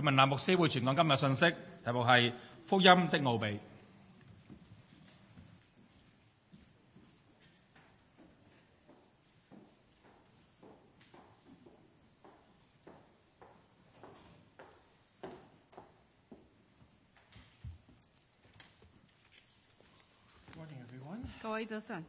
許文南牧師會傳講今日信息，題目係福音的奧秘。 各位早晨，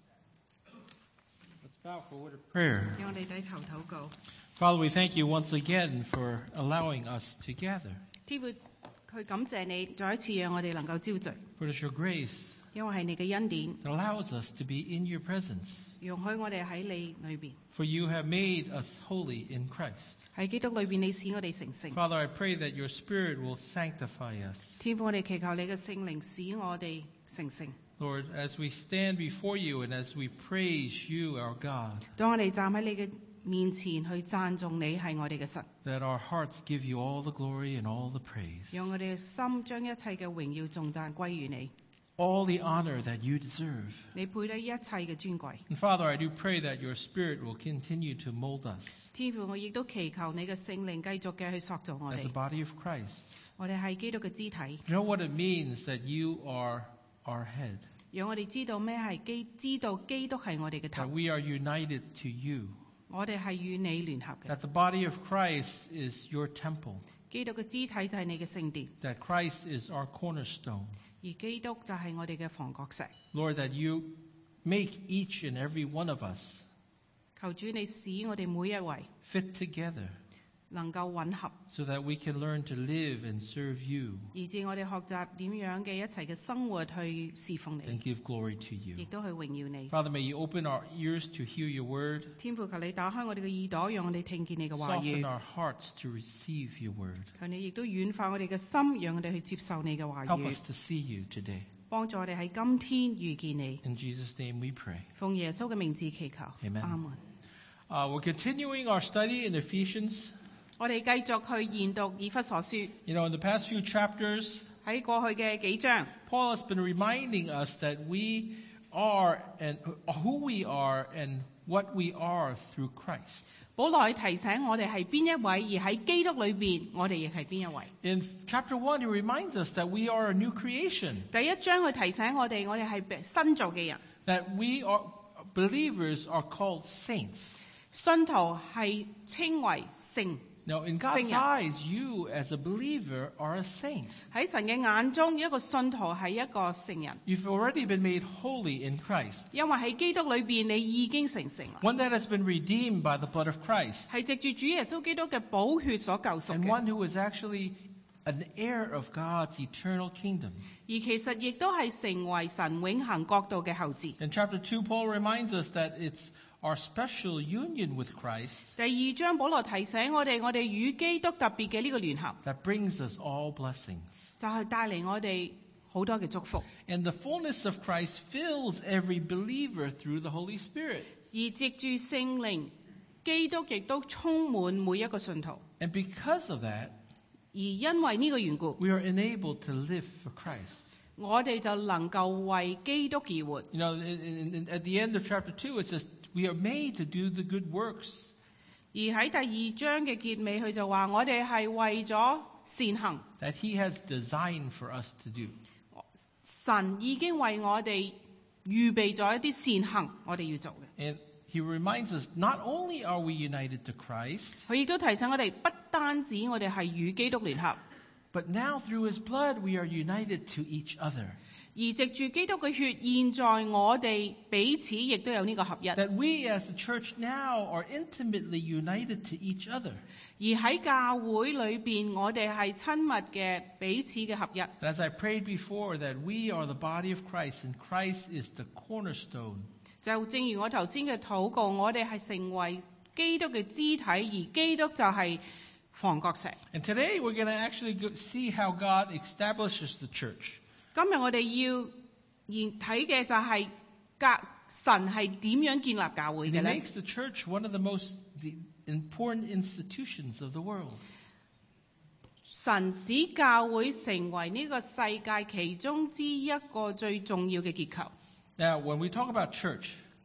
Let's bow for a word of prayer. 讓我哋低頭禱告。 Father, we thank you once again for allowing us to gather. 天父，去感謝你，再一次讓我哋能夠招聚， For it is your grace 因為係你嘅恩典， that allows us to be in your presence. 容許我哋喺你裏邊， For you have made us holy in Christ. 喺基督裏邊，你使我哋成聖。 Father, I pray that your Spirit will sanctify us. 天父，我哋祈求你嘅聖靈使我哋成聖。 Lord, as we stand before you and as we praise you, our God, 當我哋站喺你嘅面前去讚頌你係我哋嘅神， that our hearts give you all the glory and all the praise, 讓我哋嘅心將一切嘅榮耀頌讚歸於你， all the honor that you deserve. 你配得一切嘅尊貴。 And Father, I do pray that your Spirit will continue to mold us 天父，我亦都祈求你嘅聖靈繼續嘅去塑造我 as the 哋。 body of Christ. 我哋係基督嘅肢體， You know what it means that you are our head, 讓我哋知道咩係知道基督係我哋嘅 that 頭， we are united to you, 我哋係與你聯合嘅。 that the body of Christ is your temple, 基督嘅肢體就係你嘅聖殿， that Christ is our cornerstone. 而基督就係我哋嘅房角石。 Lord, that you make each and every one of us 求主你使我哋每一位 fit together 能夠混合， so that we can learn to live and serve you 以致我哋學習點樣嘅一齊嘅生活去侍奉 and 你， give glory to 亦 you. 都去榮耀你。 Father, may you open our ears to hear your word, 天父，求你打開我哋嘅耳朵，讓我哋聽見你嘅話 soften 語。 our hearts to receive your word. 求你亦都軟化我哋嘅心，讓我哋去接受你嘅話 Help 語， us to see you today. 幫助我哋喺今天遇見你。 In Jesus' name we pray. 奉耶穌嘅名字祈求， Amen 阿門。 We're continuing our study in Ephesians. 我哋繼續去研讀以弗所書。 You know, in the past few chapters, 喺過去嘅幾章， Paul has been reminding us that we are and who we are and what we are through Christ. 保羅提醒我哋係邊一位，而喺基督裏邊，我哋亦係邊一位。 In chapter 1, he reminds us that we are a new creation, 第一章佢提醒我哋係新造嘅人， that we are believers are called saints. 信徒係稱為聖。 Now, in God's Saint. eyes, you as a believer are a saint. 喺神嘅眼中，一個信徒係一個聖人， You've already been made holy in Christ, 因為喺基督裏邊你已經成聖啦， one that has been redeemed by the blood of Christ, 係藉住主耶穌基督嘅寶血所救贖 and 嘅， one who is actually an heir of God's eternal kingdom. 而其實亦都係成為神永恆國度嘅後嗣。 In chapter 2, Paul reminds us that it's our special union with Christ 第二章保羅提醒我哋與基督特別嘅呢個聯合， that brings us all blessings. 就係帶嚟我哋好多嘅祝福。 And the fullness of Christ fills every believer through the Holy Spirit. 而藉住聖靈，基督亦都充滿每一個信徒。 And because of that, 而因為呢個緣故， we are enabled to live for Christ. 我哋就能夠為基督而活。 You know, at the end of chapter 2, it says, we are made to do the good works. 而喺第二章嘅結尾，佢就話我哋係為咗善行， that he has designed for us to do. 神已經為我哋預備咗一啲善行，我哋要做嘅。 And he reminds us, not only are we united to Christ, 佢亦都提醒我哋，不單止我哋係與基督聯合， but now through his blood, we are united to each other. 而藉住基督嘅血，現在我哋彼此亦都有呢個合一。 That we as the church now are intimately united to each other. 而喺教會裏邊，我哋係親密嘅彼此嘅合一。 As I prayed before, that we are the body of Christ and Christ is the cornerstone. 就正如我頭先嘅禱告，我哋係成為基督嘅肢體，而基督就係房角石。 And today we're going to actually see how God establishes the church. 今日我哋要睇嘅就係神係點樣建立教會 And 嘅 he 咧？ makes the church one of the most important institutions of the world. 神使教會成為呢個世界其中之一個最重要嘅結構。 Now, when we talk about church,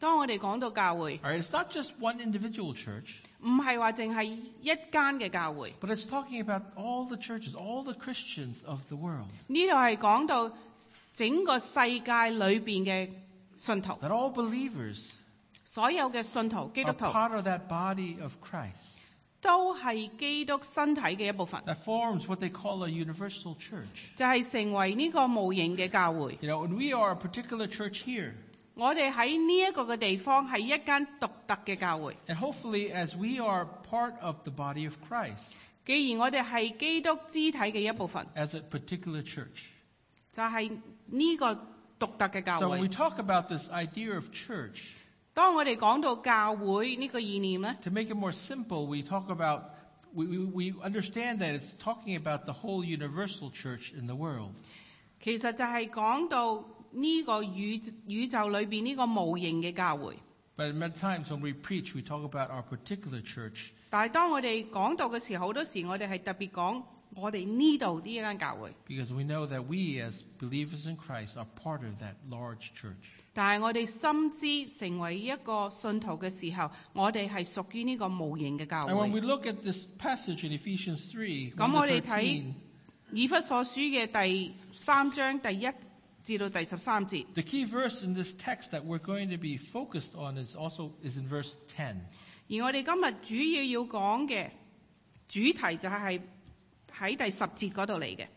當我哋講到教會， All right, it's not just one individual church, 唔係話淨係一間嘅教會， but it's talking about all the churches, all the Christians of the world. 呢度係講到整個世界裏邊嘅信徒， That all believers 所有嘅信徒、基督 are 徒 part of that body of Christ. 都係基督身體嘅一部分， That forms what they call a universal church. 就係成為呢個無形嘅教會。 You know, when we are a particular church here, 我哋喺呢一個嘅地方係一間獨特嘅教會。 and hopefully as we are part of the body of Christ, 既然我哋係基督肢體嘅一部分， as a particular church. 就係呢個獨特嘅教 So when we 會。 talk about this idea of church, 當我哋講到教會呢個意念咧， to make it more simple, we talk about, we understand that it's talking about the whole universal church in the world. 其實就係講到呢個宇宙裏邊呢個無形嘅教會。 But many times when we preach, we talk about our particular church. 但係當我哋講到嘅時候，好多時我哋係特別講我哋呢度呢一間教會。 Because we know that we as believers in Christ are part of that large church. 但係我哋深知成為一個信徒嘅時候，我哋係屬於呢個無形嘅教 And when 會。 we look at this passage in Ephesians 3, 咁我哋 1 to 睇 13, 以弗所書嘅第3章第1至到第13節。 the key verse in this text that we're going to be focused on is in verse 10. 而我哋今日主要要講嘅主題就係喺第10節嗰度嚟嘅。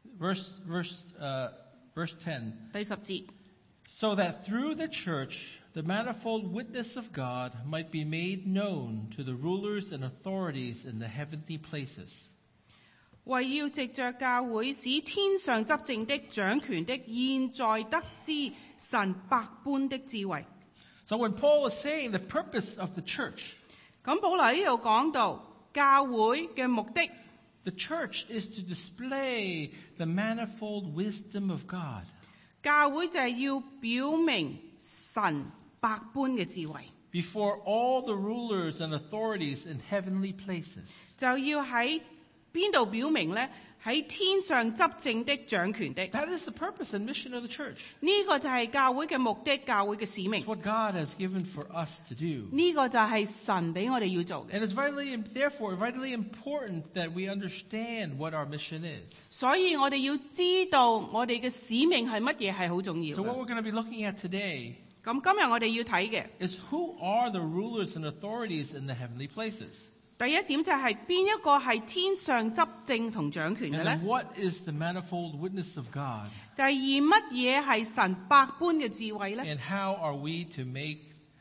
Verse 10. 第10節， So that through the church, the manifold witness of God might be made known to the rulers and authorities in the heavenly places. 為要藉着教會使天上執政的、掌權的，現在得知神百般的智慧。 So when Paul is saying the purpose of the church, 咁保羅呢度講到教會嘅目的， the church is to display the manifold wisdom of God. 教會就係要表明神百般嘅智慧， Before all the rulers and authorities in heavenly places. 就要喺邊度表明呢？喺天上執政的、掌權的， That is the purpose and mission of the church. 呢個就係教會嘅目的、教會嘅使命 It's。what God has given for us to do. 呢個就係神俾我哋要做嘅， And it's therefore vitally important that we understand what our mission is. 所以我哋要知道我哋嘅使命係乜嘢係好重要 So what 嘅。 we're going to be looking at today 咁今日我哋要睇嘅 is who are the rulers and authorities in the heavenly places? 第一點就係邊一個係天上執政同掌權嘅 And 呢？ then what is the manifold witness of God? 第二，乜嘢係神百般嘅智慧呢？ And how are we to make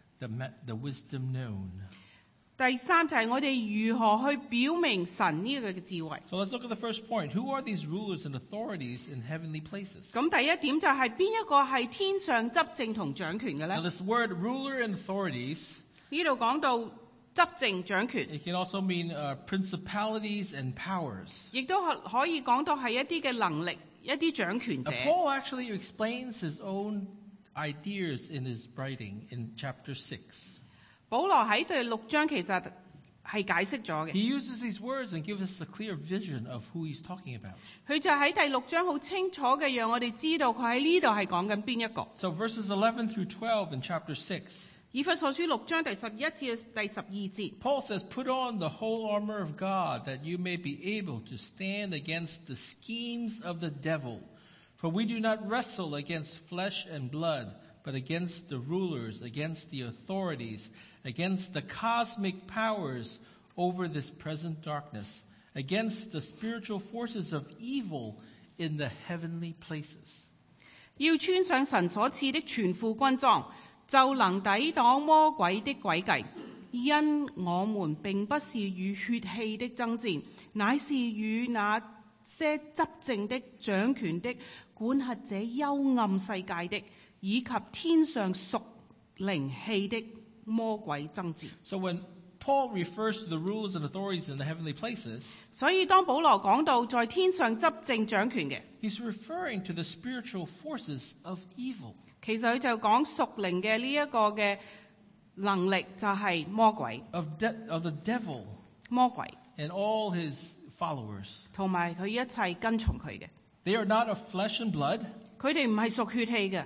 the wisdom known? 第三就係我哋如何去表明神呢個嘅智慧。 So let's look at the first point. Who are these rulers and authorities in heavenly places? 咁第一點就係邊一個係天上執政同掌權嘅 Now 呢？ this word ruler and authorities, 呢度講到執政掌權， it can also mean principalities and powers. 亦都可以講到係一啲嘅能力、一啲掌權者。 Paul actually explains his own ideas in his writing in chapter 6. 保羅喺第6章其實係解釋咗嘅， He uses these words and gives us a clear vision of who he's talking about. 佢就喺第6章好清楚嘅讓我哋知道佢喺呢度係講緊邊一個。 So verses 11 through 12 in chapter 6, 以弗所書6章第11至第12節， Paul says, Put on the whole armor of God that you may be able to stand against the schemes of the devil. For we do not wrestle against flesh and blood, but against the rulers, against the authorities, against the cosmic powers over this present darkness, against the spiritual forces of evil in the heavenly places. 要穿上神所賜的全副軍裝，就能抵擋魔鬼的詭計。因我們並不是與血氣的爭戰，乃是與那些執政的、掌權的、管轄這幽暗世界的，以及天上屬靈氣的魔鬼爭戰。 So when Paul refers to the rulers and authorities in the heavenly places, 所以當保羅講到在天上執政掌權嘅， he's referring to the spiritual forces of evil. 其實佢就講屬靈嘅呢一個嘅能力就係魔鬼、 Of the devil 魔鬼 and all his followers. 同埋佢一切跟從佢嘅。 They are not of flesh and blood, 佢哋唔係屬血氣嘅，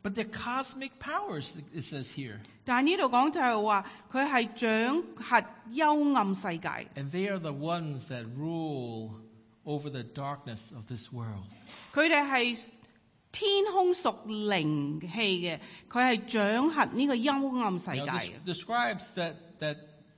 But they're cosmic powers, it says here. 但係呢度講就係話佢係掌轄幽暗世界， And they are the ones that rule over the darkness of this world. 佢哋係天空屬靈氣嘅，佢係掌轄呢個幽暗世界 Now, 嘅。 this describes that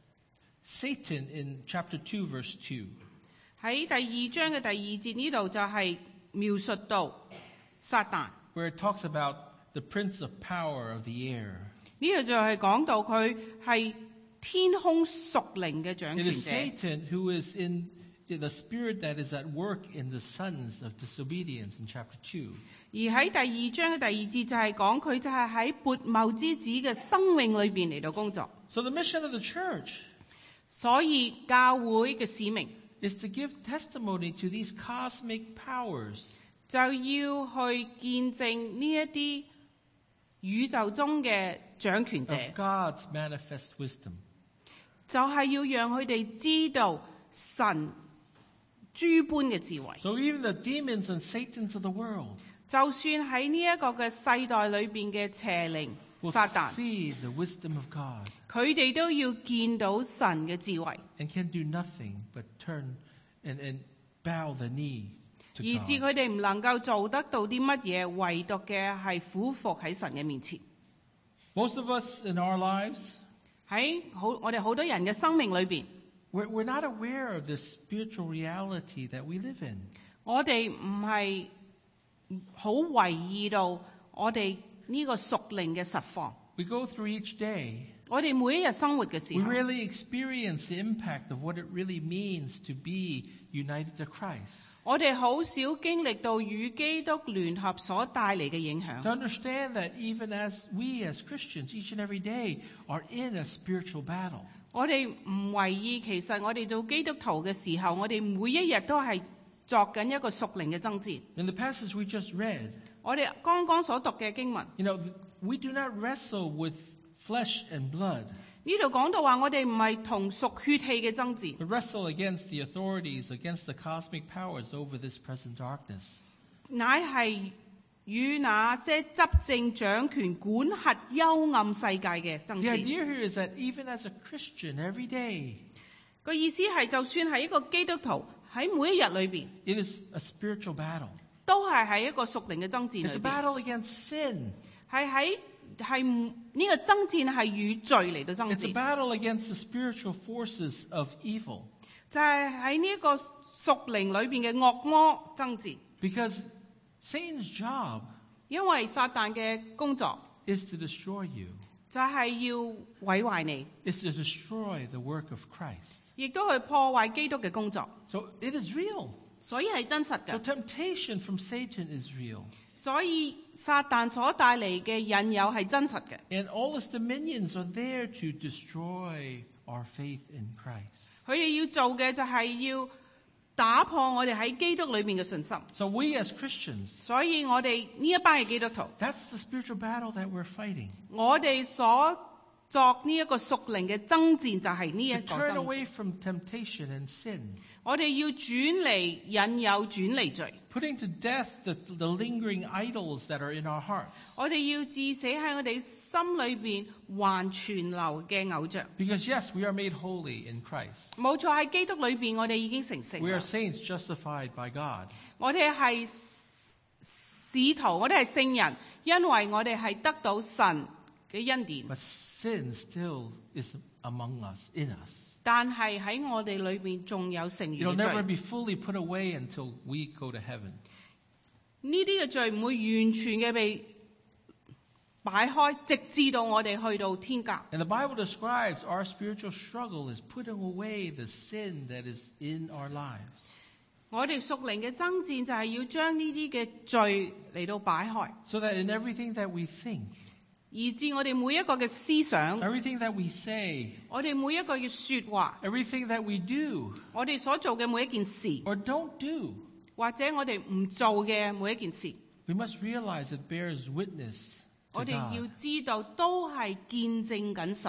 Satan in chapter 2, verse 2. 喺第二章嘅第二節呢度就係描述到撒旦， Where it talks about the prince of power of the air. 呢度就係講到佢係天空屬靈嘅掌 It 權 is 者。 Satan who is in the spirit that is at work in the sons of disobedience in chapter 2. 而喺第二章嘅第二節就係講佢就係喺悖謬之子嘅生命裏邊嚟到工作。 So the mission of the church 所以教會嘅使命 is to give testimony to these cosmic powers. 就要去見證呢一啲宇宙中嘅掌權者， of God's manifest wisdom. 就係要讓佢哋知道神諸般嘅智慧。 So even the demons and Satans of the world 就算喺呢一個嘅世代裏邊嘅邪靈 will 撒旦， see the wisdom of God 佢哋都要見到神嘅智慧， and can do nothing but turn and bow the knee to 以致 God. 佢哋唔能夠做得到啲乜嘢，唯獨嘅係俯伏喺神嘅面前。 Most of us in our lives, 喺我哋好多人嘅生命裏邊， we're not aware of this spiritual reality that we live in. 我哋唔係好留意到我哋呢個屬靈嘅實況。 We go through each day. 我哋每一日生活嘅時 We 候， really experience the impact of what it really means to be united to Christ. 我哋好少經歷到與基督聯合所帶嚟嘅影響。 To understand that even as we as Christians each and every day are in a spiritual battle. 我哋唔為意，其實我哋做基督徒嘅時候，我哋每一日都係作緊一個屬靈嘅爭戰。 In the passage we just read, 我哋剛剛所讀嘅經文， we do not wrestle with flesh and blood, 呢度講到話，我哋唔係同屬血氣嘅爭戰， but wrestle against the authorities, against the cosmic powers over this present darkness. 乃係與那些執政掌權管轄幽暗世界嘅爭 The 戰。 idea here is that even as a Christian every day, 個意思係，就算係一個基督徒喺每一日裏邊， it is a spiritual battle. 都係喺一個屬靈嘅爭戰裏 It's a 邊， battle against sin. 係呢個爭戰係與罪嚟到爭 It's a 戰， battle against the spiritual forces of evil. 就係喺呢一個屬靈裏邊嘅惡魔爭戰。 Because Satan's job 因為撒旦嘅工作 is to destroy you. 就係要毀壞你， It's to destroy the work of Christ. 亦都去破壞基督嘅工作， So it is real. 所以係真實 So 嘅。 temptation from Satan is real. 所以撒旦所帶嚟嘅引誘係真實嘅， And all his dominions are there to destroy our faith in Christ. 佢哋要做嘅就係要打破我哋喺基督裏面嘅信心。 So we as Christians, 所以我哋呢一班嘅基督徒， that's the spiritual battle that we're fighting. 我哋所作呢一個屬靈嘅爭戰就係呢一 To 個 turn 爭 away 戰。 from temptation and sin. 我哋要轉離引誘，轉離罪。 Putting to death the lingering idols that are in our hearts. 我哋要致死喺我哋心裏邊還存留嘅偶像。 Because yes, we are made holy in Christ. 冇錯，喺基督裏邊，我哋已經成聖 We are 啦。 saints justified by God. 我哋係使徒，我哋係聖人，因為我哋係得到神嘅恩典。 But sin still is among us, in us. 但係喺我哋裏邊仲有剩餘 It'll 嘅 never 罪。 be fully put away until we go to heaven. 呢啲嘅罪唔會完全嘅被擺開，直至到我哋去到天家。 And the Bible describes our spiritual struggle as putting away the sin that is in our lives. 我哋屬靈嘅爭戰就係要將呢啲嘅罪嚟到擺開， So that in everything that we think, 以致我哋每一個嘅思想， everything that we say, 我哋每一個嘅說話， everything that we do 我哋所做嘅每一件事， or don't do, 或者我哋唔做嘅每一件事， we must realize it bears witness 我 to 哋要 God. 知道都係見證緊神，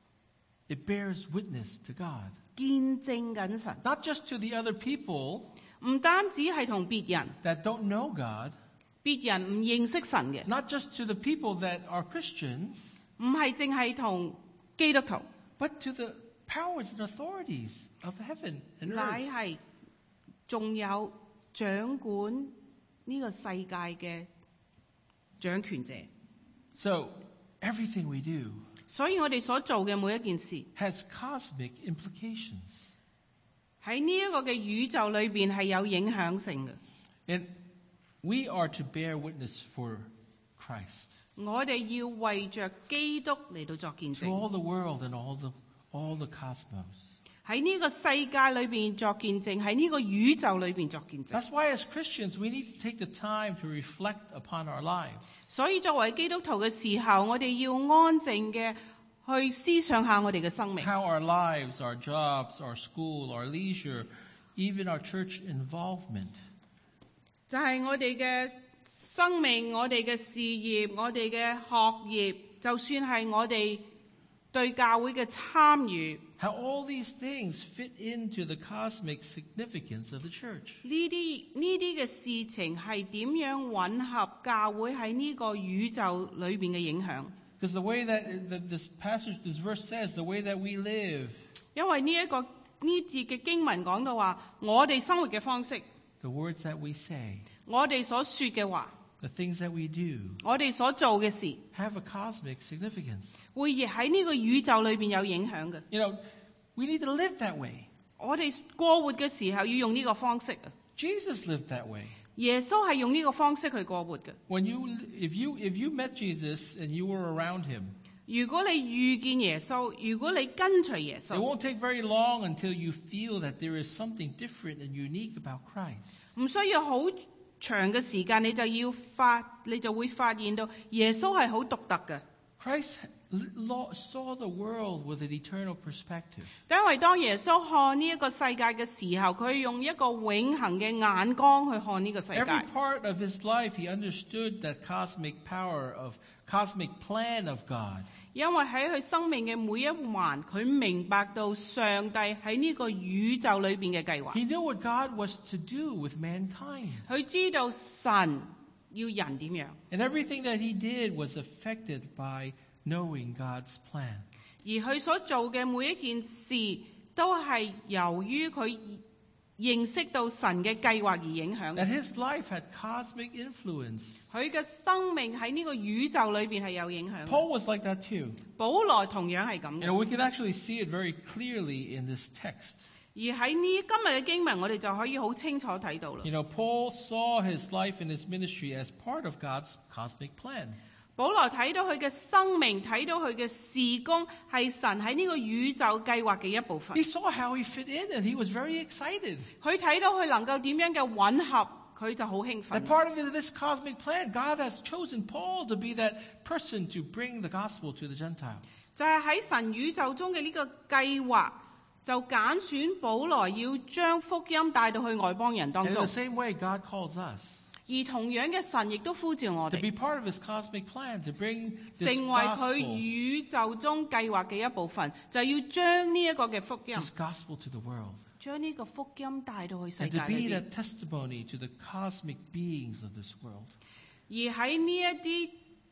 It bears witness to God. 見證緊神， Not just to the other people 唔單止係同別人， that don't know God, 別人唔認識神嘅， not just to the people that are Christians, 唔係淨係同基督徒， but to the powers and authorities of heaven and 乃 earth. 係仲有掌管呢個世界嘅掌權者。 So everything we do 所以我哋所做嘅每一件事， has cosmic implications. 喺呢一個嘅宇宙裏邊係有影響性嘅。 And we are to bear witness for Christ 我哋要為着基督嚟到作見 to 證， all the world and all the cosmos. 喺呢個世界裏邊作見證，喺呢個宇宙裏邊作見證。 That's why as Christians we need to take the time to reflect upon our lives. 所以作為基督徒嘅時候，我哋要安靜嘅去思想下我哋嘅生命， How our lives, our jobs, our school, our leisure, even our church involvement 就係我哋嘅生命、我哋嘅事業、我哋嘅學業，就算係我哋對教會嘅參與， how all these things fit into the cosmic significance of the church. 呢啲嘅事情係點樣吻合教會喺呢個宇宙裏邊嘅影響？ Because the way that this passage, this verse says, the way that we live, 因為呢節嘅經文講到話，我哋生活嘅方式， the words that we say, 我哋所說嘅話， the things that we do, 我哋所做嘅事， have a cosmic significance. 會亦喺呢個宇宙裏邊有影響嘅。 You know, we need to live that way. 我哋過活嘅時候要用呢個方式啊！ Jesus lived that way. 耶穌係用呢個方式去過活嘅。 If you met Jesus and you were around him, 如果你遇見耶穌，如果你跟隨耶 it 穌， won't take very long until you feel that there is something different and unique about Christ. 唔需要好長嘅時間，你就會發現到耶穌係好獨特嘅。 Christ saw the world with an eternal perspective. 因為當耶穌看呢一個世界嘅時候，佢用一個永恆嘅眼光去看呢個世界。 Every part of his life, he understood that cosmic plan of God. 因為喺佢生命嘅每一環，佢明白到上帝喺呢個宇宙裏邊嘅計劃。 He knew what God was to do with mankind. 佢知道神要人點樣， And everything that he did was affected by knowing God's plan. 而佢所做嘅每一件事，都係由於佢認識到神嘅計劃而影響 That 嘅。 his life had cosmic influence. 佢嘅生命喺呢個宇宙裏邊係有影響嘅。 Paul was like that too. 保羅同樣係咁 You 嘅。 know, we can actually see it very clearly in this text. 而喺呢今日嘅經文，我哋就可以好清楚睇到啦。 You know, Paul saw his life and his ministry as part of God's cosmic plan. 保羅睇到佢嘅生命，睇到佢嘅事工，係神喺呢個宇宙計劃嘅一部分 He。saw how he fit in and he was very excited. 佢睇到佢能夠點樣嘅吻合，佢就好興 That 奮。 part of this cosmic plan, God has chosen Paul to be that person to bring the gospel to the Gentiles. 就係喺神宇宙中嘅呢個計劃，就揀選保羅要將福音帶到去外邦人 And 當 in 中 the。same way, God calls us 而同樣嘅神亦都呼召我 to 哋 be part of his cosmic plan, to bring this 成為佢 gospel, 宇宙中計劃嘅一部分，就要將呢一個嘅福音， this gospel to the world. 將呢個福音帶到去世 And 界 to 裏 be 邊。 that testimony to the cosmic beings of this world. 而喺呢一啲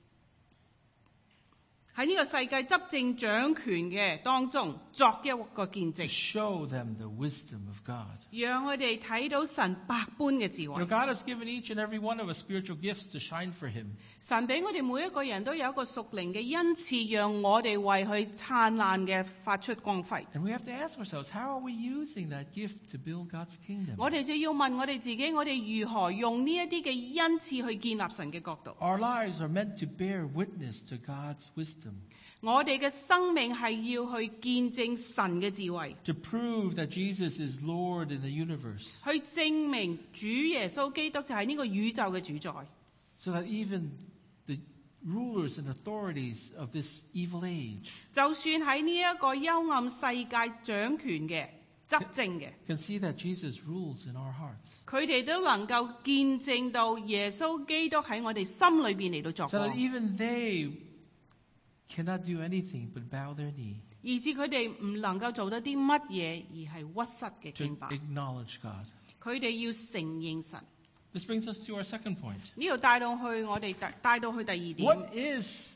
喺呢個世界執政掌權嘅當中，作一個見 To 證， show them the wisdom of God. 讓我哋睇到神百般嘅智 You 慧 know,。God has given each and every one of us spiritual gifts to shine for him. 神俾我哋每一個人都有一個屬靈嘅恩賜，讓我哋為佢燦爛嘅發出光輝。 And we have to ask ourselves, how are we using that gift to build God's kingdom? 我哋就要問我哋自己，我哋如何用呢一啲嘅恩賜去建立神嘅國度？ Our lives are meant to bear witness to God's wisdom, 我哋嘅生命係要去見證神嘅智慧， to prove that Jesus is Lord in the universe, 去證明主耶穌基督就係呢個宇宙嘅主宰。 so that even the rulers and authorities of this evil age 就算喺呢一個幽暗世界掌權嘅執政嘅， can see that Jesus rules in our hearts, 佢哋都能夠見證到耶穌基督喺我哋心裏邊嚟到作 so 光 that，even they cannot do anything but bow their knee 以致佢哋唔能夠做得啲乜嘢，而係屈膝嘅 to 敬拜。 acknowledge God. 佢哋要承認神， This brings us to our second point. 呢度帶到去我哋帶到去第二點， What is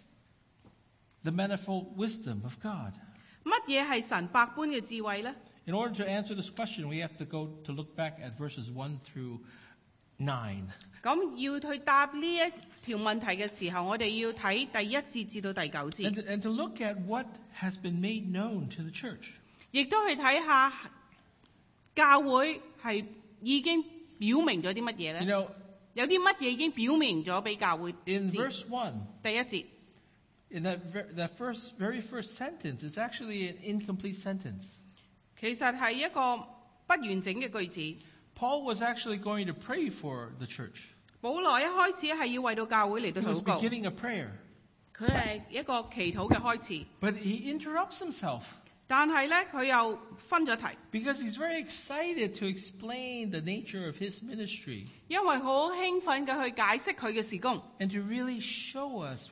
the manifold wisdom of God? 乜嘢係神百般嘅智慧呢？ In order to answer this question, we have to go to look back at verses 1 through 9. 咁要去答呢一條問題嘅時候，我哋要睇第1節至到第9節， And to look at what has been made known to the church. 亦都去睇下教會係已經表明咗啲乜嘢 You 呢？ know, 有啲乜嘢已經表明咗俾教會 in 知？ verse 1, 第1節， in that very first sentence, it's actually an incomplete sentence. 其實係一個不完整嘅句子。 Paul was actually going to pray for the church. 保羅一開始係要為到教會嚟到 He was 禱告， beginning a prayer. 佢係一個祈禱嘅開始， But he interrupts himself 但係咧佢又分咗題， because he's very excited to explain the nature of his ministry 因為好興奮嘅去解釋佢嘅事工， and to really show us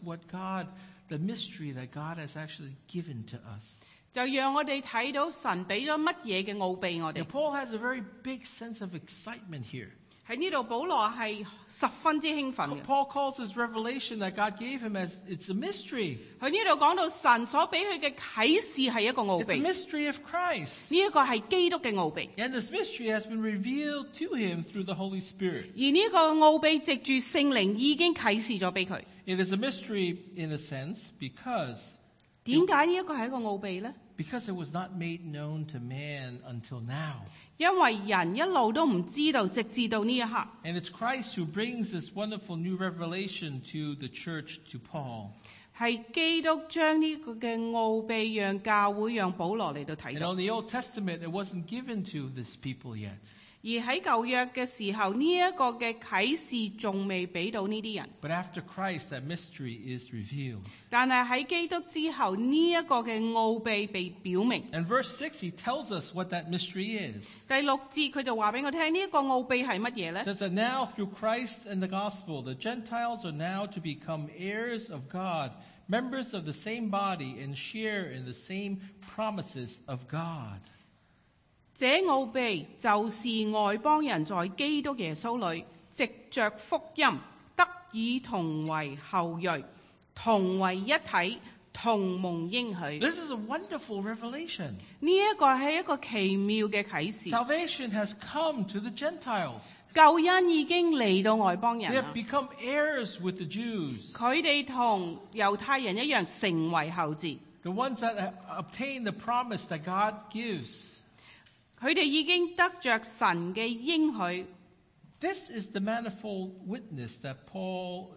the mystery that God has actually given to us. 就讓我哋睇到神俾咗乜嘢嘅奧秘我 Now, 哋。 Paul has a very big sense of excitement here. 喺呢度保羅係十分之興奮嘅。 Paul calls this revelation that God gave him as it's a mystery. 佢呢度講到神所俾佢嘅啟示係一個奧 It's a 秘，呢 mystery of Christ. 一個係基督嘅奧秘， And this mystery has been revealed to him through the Holy Spirit. 而呢個奧秘藉住聖靈已經啟示咗俾佢。 It is a mystery in a sense because 點解呢一個係一個奧秘呢？ it was not made known to man until now. 因為人一路都唔知道，直至到呢一刻。 And it's Christ who brings this wonderful new revelation to the church, to Paul. 係基督將呢個嘅奧秘讓教會讓保羅嚟到睇 And 到， on the Old Testament, it wasn't given to these people yet. 而喺舊約嘅時候，呢一個嘅啟示仲未俾到呢啲人。 But after Christ, that mystery is revealed. 但係喺基督之後，呢一個嘅奧秘被表明。 And verse 6, he tells us what that mystery is. 第6節佢就話俾我聽，呢一個奧秘係乜嘢呢 It？ says that now through Christ and the gospel, the Gentiles are now to become heirs of God, members of the same body, and share in the same promises of God. 這奧秘就是外邦人在基督耶穌裏，藉着福音得以同為後裔，同為一體，同蒙應許。 This is a wonderful revelation. 呢一個係一個奇妙嘅啟示。 Salvation has come to the Gentiles. 救恩已經嚟到外邦 They 人 have 啦， become heirs with the Jews, 佢哋同猶太人一樣成為後嗣， the ones that obtain the promise that God gives. 佢哋已經得着神嘅應許。 This is the manifold witness that Paul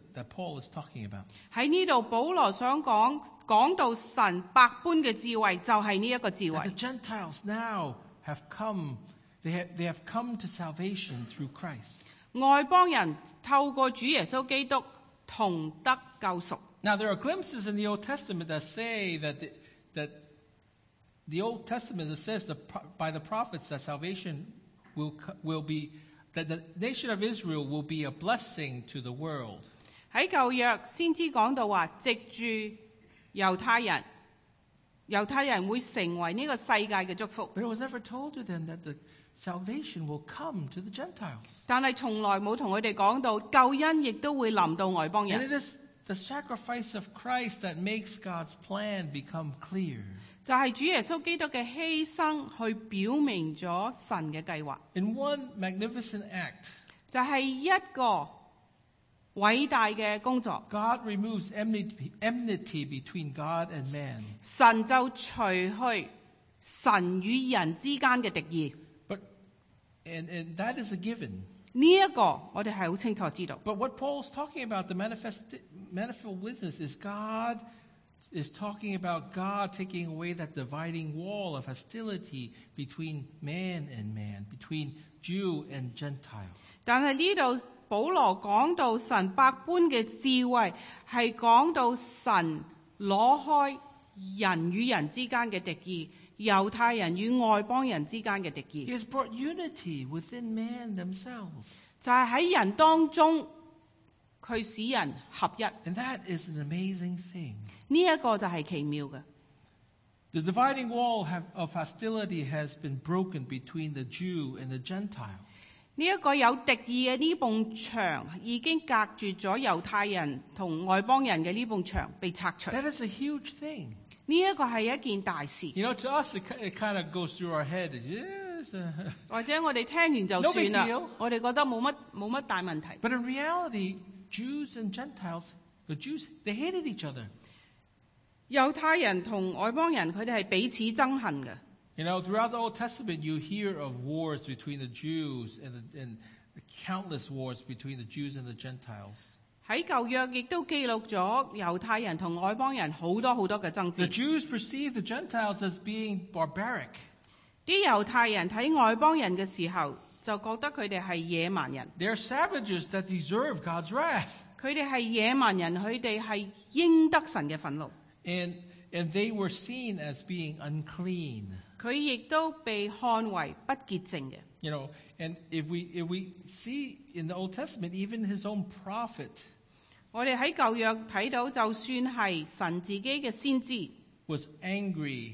is talking about. 喺呢度保羅想講到神百般嘅智慧，就係呢一個智 That 慧 the。Gentiles now have come, they have come to salvation through Christ. 外邦人透過主耶穌基督同得救贖。 Now there are glimpses in the Old Testament that say that the Old Testament that says by the prophets that salvation will be, that the nation of Israel will be a blessing to the world. 喺舊約先知講到話，藉住猶太人會成為呢個世界嘅祝福， But it was never told to them that the salvation will come to the Gentiles. 但係從來冇同佢哋講到救恩亦都會臨到外邦 And 人。 it is the sacrifice of Christ that makes God's plan become clear. 就係主耶穌基督嘅犧牲，去表明咗神嘅計劃， In one magnificent act, 就係一個偉大嘅工作。 God removes enmity between God and man. 神就除去神與人之間嘅敵意， And that is a given. 呢一個我哋係好清楚知道。 But what Paul's talking about, the manifold witness, is God is talking about God taking away that dividing wall of hostility between man and man, between Jew and Gentile. 但係呢度保羅講到神百般嘅智慧，係講到神攞開人與人之間嘅敵意，猶太人與外邦人之間嘅敵 He 意， has brought unity within man themselves. 就係喺人當中佢使人合一。 And that is an amazing thing. 呢一個就係奇妙嘅。 The dividing wall of hostility has been broken between the Jew and the Gentile. 呢一個有敵意嘅呢埲牆已經隔絕咗猶太人同外邦人嘅呢埲牆被拆除。 That is a huge thing. 呢一個係一件大事。 You know, to us, it kind of goes through our head. Yes. 或者我哋聽完就算啦 No big deal， 我哋覺得冇乜大問題。 But in reality, Jews and Gentiles, the Jews, they hated each other. 猶太人同外邦人佢哋係彼此憎恨嘅。 You know, throughout the Old Testament, you hear of wars between the Jews and countless wars between the Jews and the Gentiles. 喺舊約亦都記錄咗猶太人同外邦人好多嘅爭 The 戰。 Jews perceived the Gentiles as being barbaric. 啲猶太人睇外邦人嘅時候，就覺得佢哋係野蠻人。 They're savages that deserve God's wrath. 佢哋係野蠻人，佢哋係應得神嘅憤怒。 And they were seen as being unclean. 佢亦都被看為不潔淨嘅。 You know, and if we see in the Old Testament, even his own prophet 我哋喺舊約睇到，就算係神自己嘅先知， was angry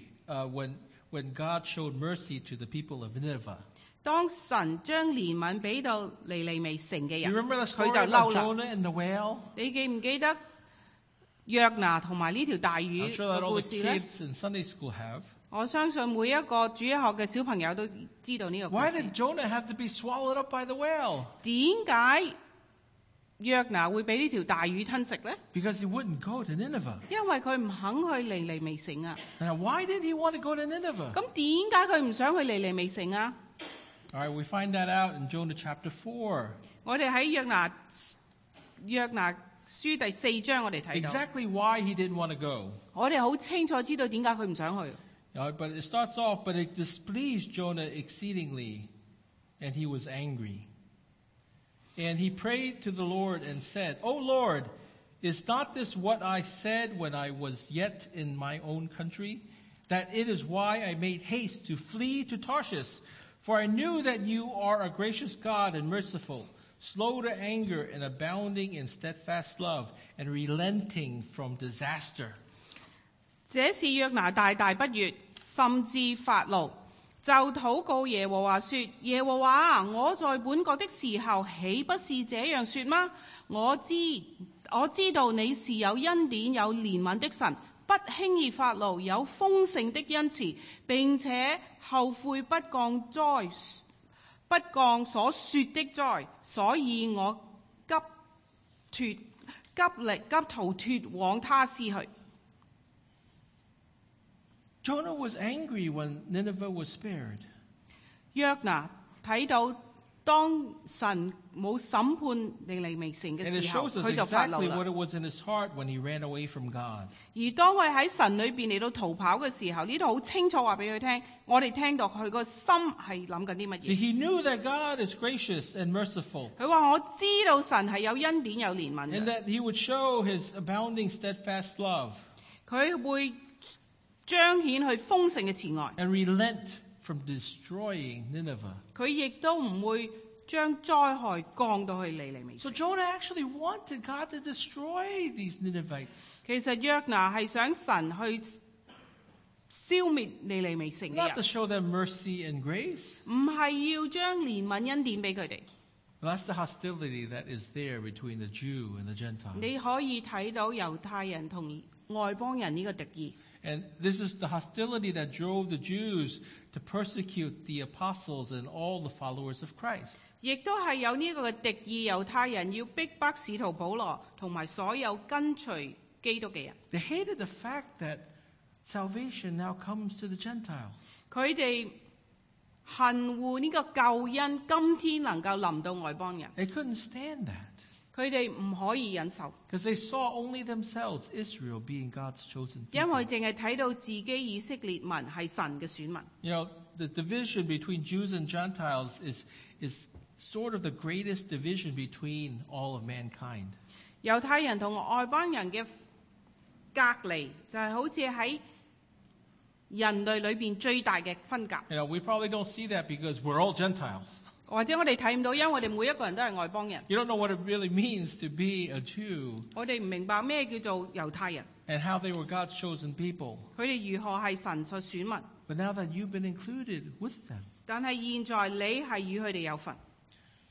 when God showed mercy to the people of Nineveh. 當神將憐憫俾到尼尼微城嘅 You 人， remember the 佢 story 就 of 嬲啦。 Jonah and the whale? 你記唔記得約拿同埋呢條大 I'm 魚 sure that 嘅 all 故 the 事咧？ kids in Sunday school have. 我相信每一個主日學嘅小朋友都知道呢個故 Why 事。 did Jonah have to be swallowed up by the whale? 點解約拿會俾呢條大魚吞食咧？ Because he wouldn't go to Nineveh. 因為佢唔肯去尼尼微城啊。 Now, why did he want to go to Nineveh? 咁點解佢唔想去尼尼微城啊？ All right, we find that out in Jonah chapter 4. 我哋喺約拿書第4章，我哋睇到， Exactly why he didn't want to go. 我哋好清楚知道點解佢唔想去。 All right, but it starts off, but it displeased Jonah exceedingly, and he was angry. And he prayed to the Lord and said, O Lord, is not this what I said when I was yet in my own country? That it is why I made haste to flee to Tarshish, for I knew that you are a gracious God and merciful, slow to anger and abounding in steadfast love, and relenting from disaster. 這是約拿大不悦，甚至發怒，就禱告耶和華說：耶和華，我在本國的時候，豈不是這樣說嗎？我知道你是有恩典、有憐憫的神，不輕易發怒，有豐盛的恩慈，並且後悔不降所說的災，所以我急逃脫往他施去。 Jonah was angry when Nineveh was spared. 約拿睇到當神冇審判尼尼微城 And 嘅 it 時候， shows us 佢就發怒 exactly 啦。 what it was in his heart when he ran away from God. 而當佢喺神裏邊嚟到逃跑嘅時候，呢度好清楚話俾佢聽，我哋聽到佢個心係諗緊啲乜 See, 嘢。 he knew that God is gracious and merciful, 佢話我知道神係有恩典有憐憫 and 嘅， that he would show his abounding steadfast love 佢會彰顯佢豐盛嘅慈愛， and relent from destroying Nineveh. 佢亦都唔會將災害降到去尼尼微 So 城。 Jonah actually wanted God to destroy these Ninevites, 其實約拿係想神去消滅尼尼微城嘅 not to 人， show them mercy and grace. 唔係要將憐憫恩典俾佢哋。 That's the hostility that is there between the Jew and the Gentile. 你可以睇到猶太人同外邦人呢個敵意， And this is the hostility that drove the Jews to persecute the apostles and all the followers of Christ. 亦都係有呢個嘅敵意。猶太人要逼迫使徒保羅同埋所有跟隨基督嘅人， They hated the fact that salvation now comes to the Gentiles. 佢哋恨惡呢個救恩今天能夠臨到外邦人， They couldn't stand that 佢哋唔可以忍受， because they saw only themselves, Israel, being God's chosen 因為 people. 淨係睇到自己以色列民係神嘅選民。 You know, the division between Jews and Gentiles is sort of the greatest division between all of mankind. 猶太人同外邦人嘅隔離就係好似喺人類裏邊最大嘅分隔， You know, we probably don't see that because we're all Gentiles. 或者我哋睇唔到，因為我哋每一個人都係外邦人， You don't know what it really means to be a Jew 我哋唔明白咩叫做猶太人， and how they were God's chosen people. 佢哋如何係神所選民。 But now that you've been included with them, 但係現在你係與佢哋有份，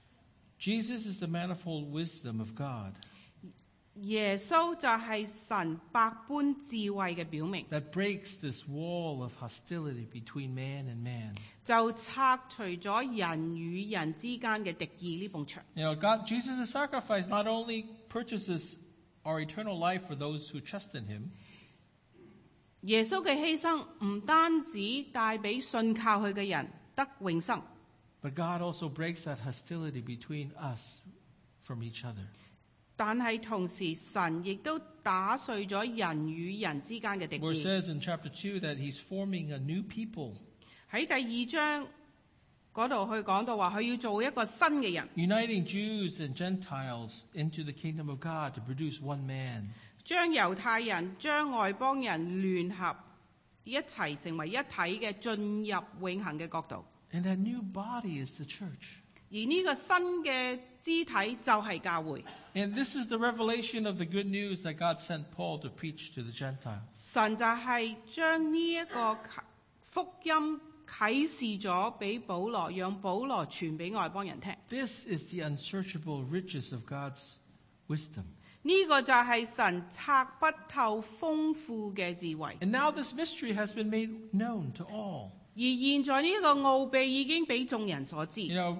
Jesus is the manifold wisdom of God 耶穌就係神百般智慧嘅表明， that breaks this wall of hostility between man and man. 就拆除咗人與人之間嘅敵意呢埲牆。 Jesus' sacrifice not only purchases our eternal life for those who trust in him, 耶穌嘅犧牲唔單止帶俾信靠佢嘅人得永生， but God also breaks that hostility between us from each other. 但係同時神亦都打碎咗人與人之間嘅敵 Where it 意。 says in chapter 2 that he's forming a new people, 喺第2章嗰度去講到話，佢要做一個新嘅人， uniting Jews and Gentiles into the kingdom of God to produce one man. 將猶太人、將外邦人聯合一齊成為一體嘅進入永恆嘅國度。 And that new body is the church. 而呢個新嘅肢體就係教會。 And this is the revelation of the good news that God sent Paul to preach to the Gentiles. 神就係將呢一個福音啟示咗俾保羅，讓保羅傳俾外邦人聽。 This is the unsearchable riches of God's wisdom. 呢個就係神測不透豐富嘅智慧。 And now this mystery has been made known to all. 而現在呢個奧秘已經俾眾人所知。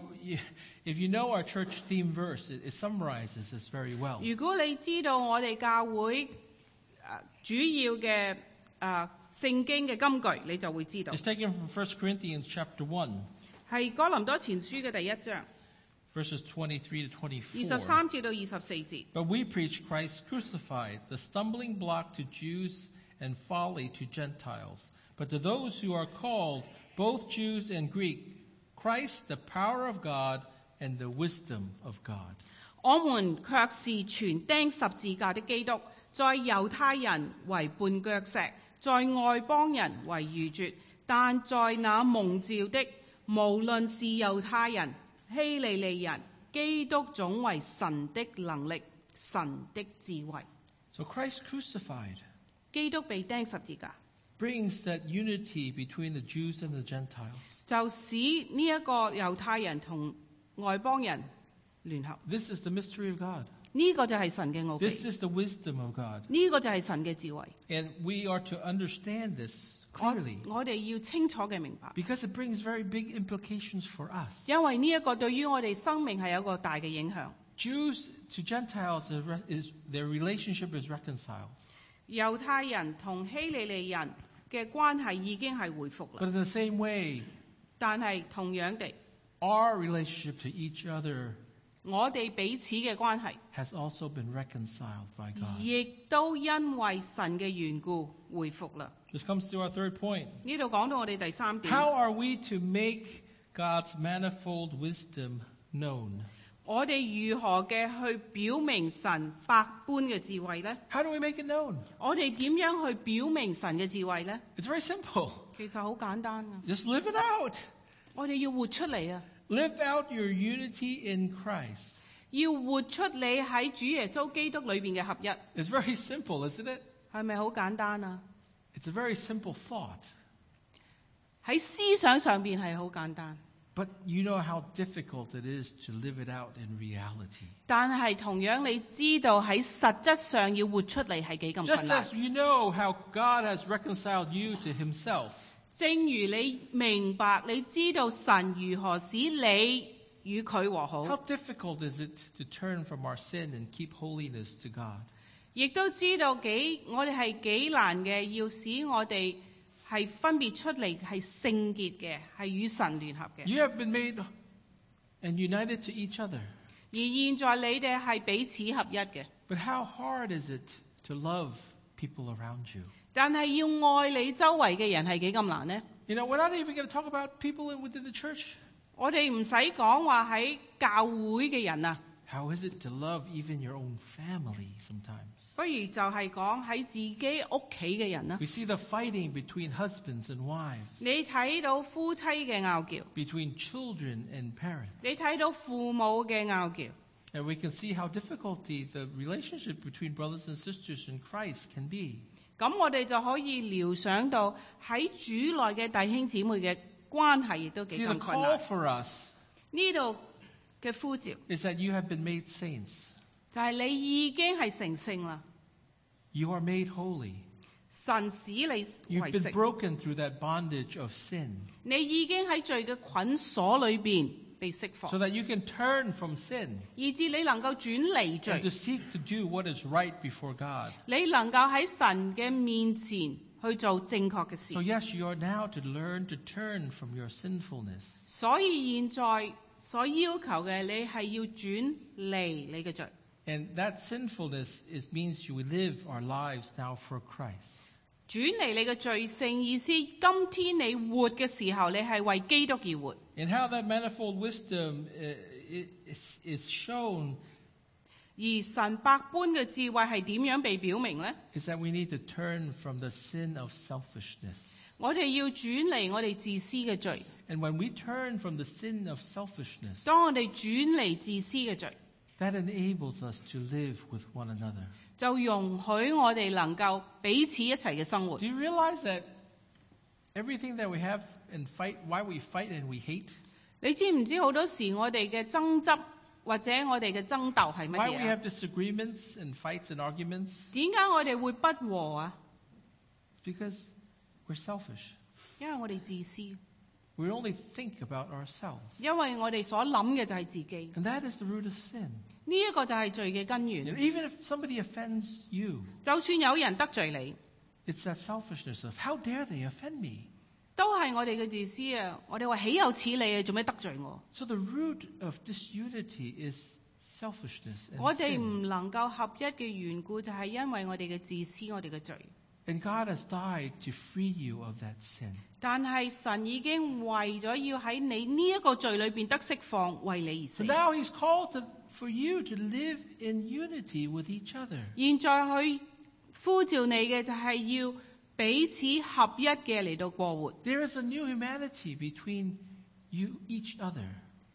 If you know our church theme verse, it summarizes this very well. 如果你知道我哋教會主要嘅聖經嘅金句，你就會知道 It's taken from 1 Corinthians chapter 1, 係哥林多前書嘅第1章 verses 23 to 24. 23至到24節。 But we preach Christ crucified, the stumbling block to Jews and folly to Gentiles. But to those who are called, both Jews and Greek, Christ, the power of God and the wisdom of God. 我們卻是傳釘十字架的基督，在猶太人為絆腳石，在外邦人為愚拙，但在那蒙召的，無論是猶太人、希利尼人，基督總為神的能力、神的智慧。 So Christ crucified 基督被釘十字架， brings that unity between the Jews and the Gentiles. 就使呢一個猶太人同外邦人聯合。 This is the mystery of God. 呢個就係神嘅奧 This 秘， is the wisdom of God. 呢個就係神嘅智慧。 And we are to understand this clearly 我哋要清楚嘅明白， because it brings very big implications for us. 因為呢一個對於我哋生命係有一個大嘅影響。 Jews to Gentiles, their relationship is reconciled. 猶太人同希利尼人嘅關係已經係回復 But 啦， in the same way, 但係同樣地， our relationship to each other 我哋彼此嘅關係 has also been reconciled by God. 亦都因為神嘅緣故回復啦。 This comes to our third point. 呢度講到我哋第3點， How are we to make God's manifold wisdom known? 我哋如何嘅去表明神百般嘅智慧呢？ How do we make it known? 我哋點樣去表明神嘅智慧呢？ It's very simple. 其實好簡單啊， Just live it out. 我哋要活出嚟啊！ Live out your unity in Christ. 要活出你喺主耶穌基督裏邊嘅合一， It's very simple, isn't it? 係咪好簡單啊？ It's a very simple thought. 喺思想上邊係好簡單， But you know how difficult it is to live it out in reality. 但係同樣你知道喺實質上要活出嚟係幾咁 Just 困難。 as you know how God has reconciled you to himself, 正如你明白，你知道神如何使你與佢和 how 好， difficult is it to turn from our sin and keep holiness to God? 亦都知道我哋係幾難嘅，要使我哋係分別出嚟係聖潔嘅，係與神聯合嘅。 You have been made and united to each other. 而現在你哋係彼此合一嘅， But how hard is it to love people around you? 但係要愛你周圍嘅人係幾咁難呢？ You know, we're not even going to talk about people within the church. 我哋唔使講話喺教會嘅人啊， How is it to love even your own family sometimes? 不如就係講喺自己屋企嘅人啦。 We see the fighting between husbands and wives, 你睇到夫妻嘅拗撬， between children and parents. 你睇到父母嘅拗撬， And we can see how difficulty the relationship between brothers and sisters in Christ can be. 咁我哋就可以聯想到喺主內嘅弟兄姊妹嘅關係亦都幾 See, the 咁困 call 難。 for us 呢度嘅呼召， is that you have been made saints. 就係你已經係成聖啦， You are made holy. 神使你為 You've been 聖， broken through that bondage of sin 你已經喺罪嘅捆鎖裏邊被釋放， so that you can turn from sin 以致你能夠轉離 and to 罪， seek to do what is right before God. 你能夠喺神嘅面前去做正確嘅 So 事。 yes, you are now to learn to turn from your sinfulness. 所以現在所要求嘅，你係要轉離你嘅罪。 And that sinfulness means you live our lives now for Christ. 轉離你嘅罪性，意思今天你活嘅時候，你係為基督而活。 And how that manifold wisdom is shown 而神百般嘅智慧係點樣被表明呢？ is that we need to turn from the sin of selfishness. 我哋要轉離我哋自私嘅罪。 And when we turn from the sin of selfishness, 當我哋轉離自私嘅罪， that enables us to live with one another. 就容許我哋能夠彼此一齊嘅生活 Do。you realize that everything that we have and fight, why we fight and we hate, 你知唔知好多時我哋嘅爭執或者我哋嘅爭鬥係乜 why we 嘢啊？ have disagreements and fights and arguments? 點解我哋會不和啊？ Because we're selfish. 因為我哋自私， We only think about ourselves. 因為我哋所諗嘅就係自己。 And that is the root of sin. 呢一個就係罪嘅根 And 源。 even if somebody offends you, 就算有人得罪你， it's that selfishness of how dare they offend me? 都係我哋嘅自私啊！我哋話豈有此理啊！做咩得罪我？ So the root of disunity is selfishness 我 and 哋 sin. 唔能夠合一嘅緣故，就係因為我哋嘅自私，我哋嘅罪。 And God has died to free you of that sin. 但係神已經為咗要喺你呢一個罪裏邊得釋放，為你而 So 死。 now he's called for you to live in unity with each other. 現在佢呼召你嘅就係要彼此合一嘅嚟到過活。 There is a new humanity between you, each other.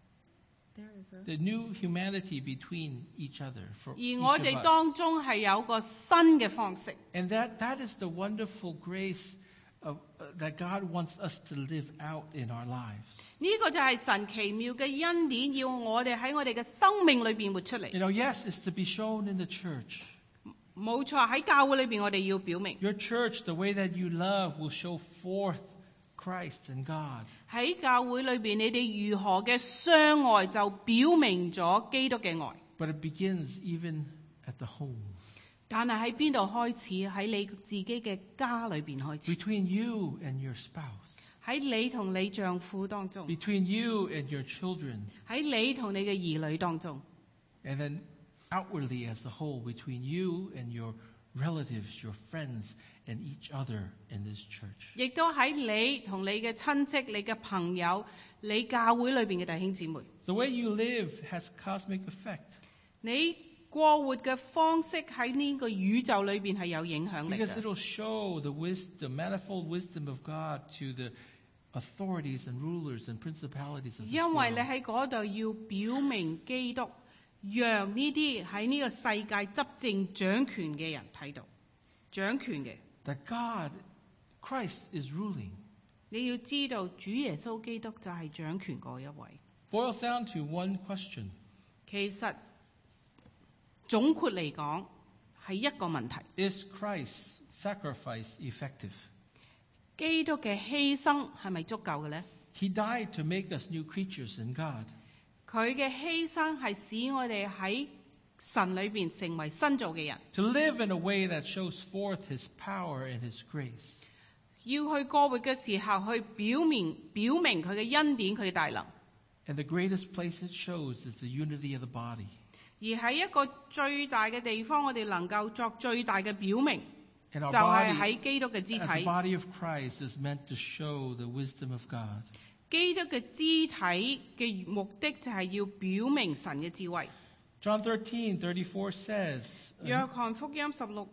The new humanity between each other for 而 each 我 of 哋 us. 當中係有個新嘅方式， And that is the wonderful grace of, that God wants us to live out in our lives. 呢個就係神奇妙嘅恩典，要我哋喺我哋嘅生命裏邊活出嚟。 You know, yes, it's to be shown in the church. 冇錯，喺教會裏邊我哋要表明， Your church, the way that you love, will show forth Christ and God. 喺教會裏邊你哋如何嘅相愛，就表明咗基督嘅愛。 But it begins even at the home. 但係喺邊度開始？喺你自己嘅家裏邊開始， Between you and your spouse. 喺你同你丈夫當中， Between you and your children. 喺你同你嘅兒女當中， And then outwardly as a whole, between you and your relatives, your friends, and each other in this church. 亦都喺你同你嘅親戚、你嘅朋友、你教會裏邊嘅弟兄姊妹。 The way you live has cosmic effect. 你過活嘅方式喺呢個宇宙裏邊係有影響力 Because 嘅， it'll show the wisdom, manifold wisdom of God to the authorities and rulers and principalities of this 因為你 world. 喺嗰度要表明基督，讓呢啲喺呢個世界執政掌權嘅人睇到，掌權嘅。 That God, Christ is ruling. 你要知道，主耶穌基督就係掌權嗰一位。 Boils down to one question. 其實總括嚟講係一個問題： Is Christ's sacrifice effective? 基督嘅犧牲係咪足夠嘅呢？ He died to make us new creatures in God. 佢嘅犧牲係使我哋喺神裏邊成為新造嘅人， To live in a way that shows forth His power and His grace. 要去過活嘅時候去表明佢嘅恩典、佢嘅大能。 And the greatest place it shows is the unity of the body. 而喺一個最大嘅地方，我哋能夠作最大嘅表明， And 就 our 係 body, 喺基督嘅肢 as the 體。 body of Christ, is meant to show the wisdom of God. 基督嘅肢體嘅目的就係要表明神嘅智慧。 John 13:34 says, 約翰福音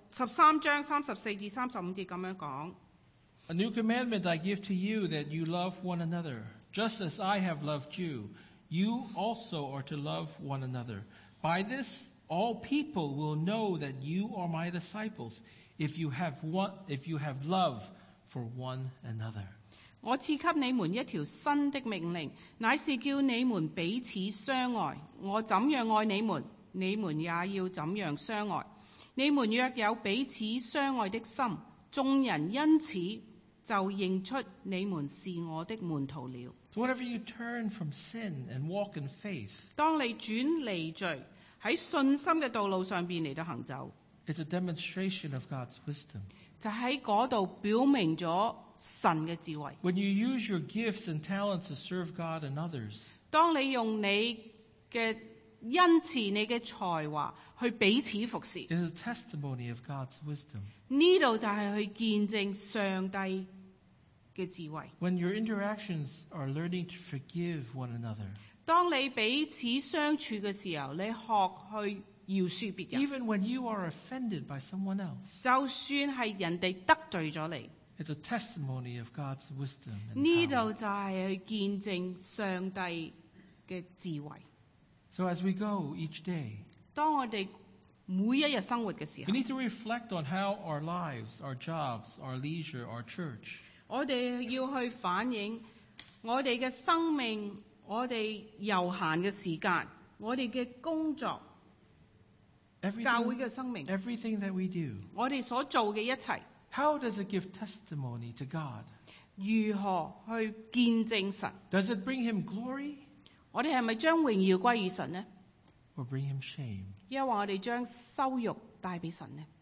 13章34至35節咁樣講。 A new commandment I give to you, that you love one another. Just as I have loved you, you also are to love one another. By this, all people will know that you are my disciples, if you have love for one another. 我賜給你們一條新的命令，乃是叫你們彼此相愛。我怎樣愛你們，你們也要怎樣相愛。你們若有彼此相愛的心，眾人因此就認出你們是我的門徒了。 So whenever you turn from sin and walk in faith, 當你轉離罪，喺信心嘅道路上邊嚟到行走， it's a demonstration of God's wisdom. 就喺嗰度表明咗神嘅智慧。 When you use your gifts and talents to serve God and others, 當你用你嘅恩賜、你嘅才華去彼此服侍， it is a testimony of God's wisdom. 呢度就係去見證上帝嘅智慧。 When your interactions are learning to forgive one another, 當你彼此相處嘅時候，你學去饒恕別人， even when you are offended by someone else, 就算係人哋得罪咗你， it's a testimony of God's wisdom and 呢 power. 度就係去見證上帝嘅智慧。 So as we go each day, 當我哋每一日生活嘅時 we 候， need to reflect on how our lives, our jobs, our leisure, our church, 我哋要去反映我哋嘅生命，我哋悠閒嘅時間，我哋嘅工作，教會 everything, 嘅生命， everything that we do, 我哋所做嘅一切， how does it give testimony to God? 如何去見證神？ Does it bring him glory 我哋係咪將榮耀歸於神呢？ or bring him shame? 抑或我哋將羞辱帶俾神呢？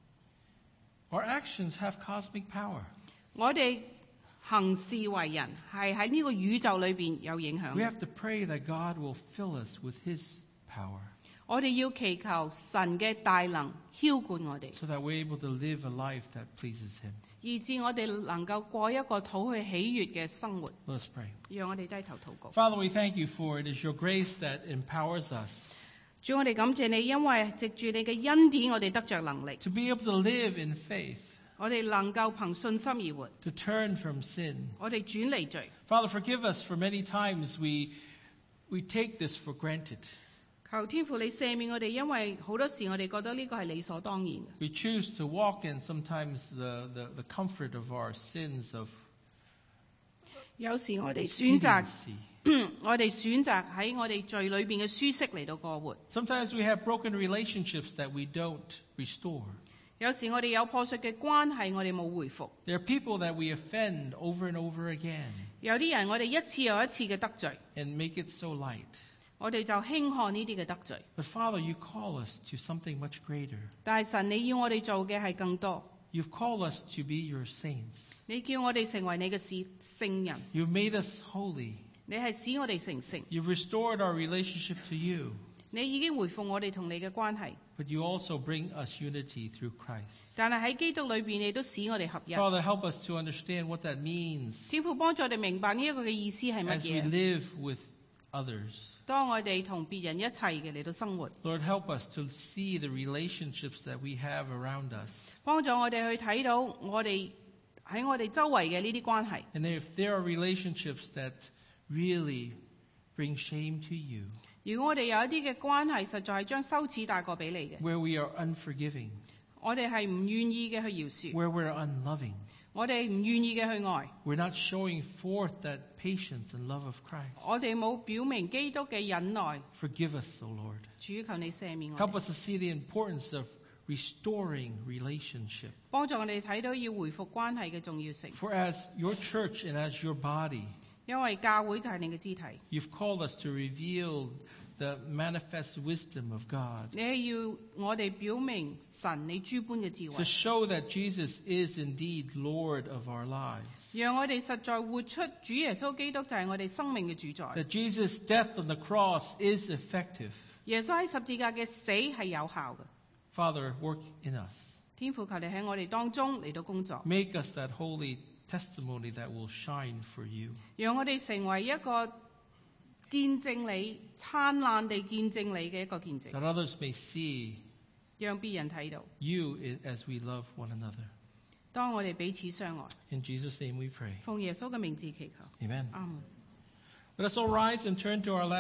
Our actions have cosmic power. 我哋行事為人係喺呢個宇宙裏邊有影響 We 嘅。 have to pray that God will fill us with his power 我哋要祈求神嘅大能澆灌我哋， so that we're able to live a life that pleases him. 以致我哋能夠過一個討佢喜悅嘅生活。 Let us pray. 讓我哋低頭禱告。 Father, we thank you for it is your grace that empowers us 主，我哋感謝你，因為藉住你嘅恩典，我哋得着能力， to be able to live in faith, 我哋能夠憑信心而活， to turn from sin. 我哋轉離罪。 Father, forgive us for many times we take this for granted. 求天父你赦免我哋，因為好多時我哋覺得呢個係理所當然嘅。 We choose to walk in sometimes the comfort of our sins of 有時我哋選擇， expediency. 我哋選擇喺我哋罪裏邊嘅舒適嚟到過活。 Sometimes we have broken relationships that we don't restore. 有時我哋有破碎嘅關係，我哋冇回復。 There are people that we offend over and over again 有啲人我哋一次又一次嘅得罪， and make it so light. 我哋就輕看呢啲嘅得罪。 But Father, you call us to something much greater. 但係神你要我哋做嘅係更多， You've called us to be your saints. 你叫我哋成為你嘅聖人， You've made us holy. 你係使我哋成聖， You've restored our relationship to you. 你已經回復我哋同你嘅關係。 But you also bring us unity through Christ. 但係喺基督裏邊，你都使我哋合一。 Father, help us to understand what that means 天父幫助我哋明白呢一個嘅意思係乜 as we 嘢。 live with others. 當我哋同別人一齊嘅嚟到生活， Lord, help us to see the relationships that we have around us. 幫助我哋去睇到我哋喺我哋周圍嘅呢啲關係。 And if there are relationships that really bring shame to you, 如果我哋有一啲嘅關係，實在係將羞恥帶過俾你嘅， where we are unforgiving, 我哋係唔願意嘅去饒恕， where we're unloving, 我哋唔願意嘅去愛， we're not showing forth that patience and love of Christ. 我哋冇表明基督嘅忍耐。 Forgive us, O Lord. 主求你赦免我 Help 哋， us to see the importance of restoring relationship. 幫助我哋睇到要回復關係嘅重要性。 For as your church and as your body, 因為教會就係你嘅肢體， you've called us to reveal the manifest wisdom of God, 你係要我哋表明神你諸般嘅智 to 慧， show that Jesus is indeed Lord of our lives, 讓我哋實在活出主耶穌基督就係我哋生命嘅主宰。 that Jesus' death on the cross is effective. 耶穌喺十字架嘅死係有效嘅。 Father, work in us. 天父求你喺我哋當中嚟到工作， Make us that holy testimony that will shine for you. 讓我哋成為一個見證你燦爛地見證你嘅一個見證， That others may see 讓別人睇到。 you as we love one another. 當我哋彼此相愛， In Jesus' name we pray. 奉耶穌嘅名字祈求， Amen. 阿門。 Let us all rise and turn to our last